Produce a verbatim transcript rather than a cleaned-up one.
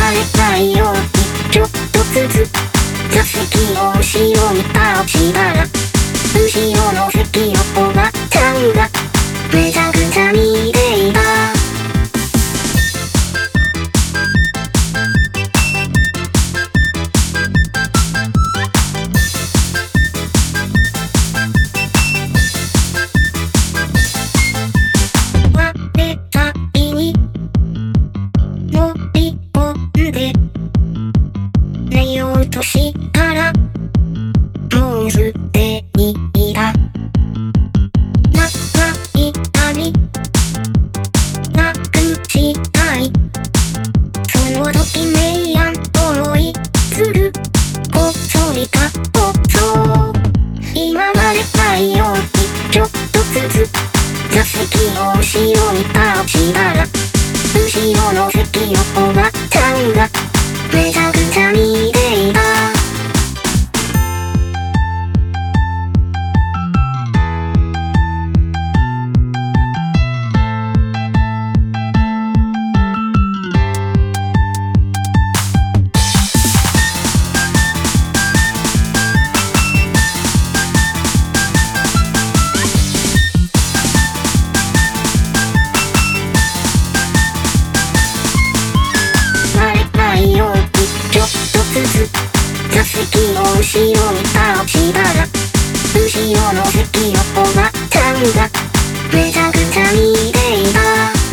れないようにちょっとずつ座席を後ろに倒したら後ろの席のおばちゃんがめちゃくちゃ見ていた。我先に乗り込んで寝ようとしたらもうすでにいた。長い旅なくしたいその時メイヤン思いするこっそりかこそ今までないようにちょっとずつ座席を後ろに倒したら後ろの席のおばちゃんがめちゃくちゃ見ていた。座席を後ろに倒したら後ろの席のおばちゃんがめちゃくちゃ見ていた。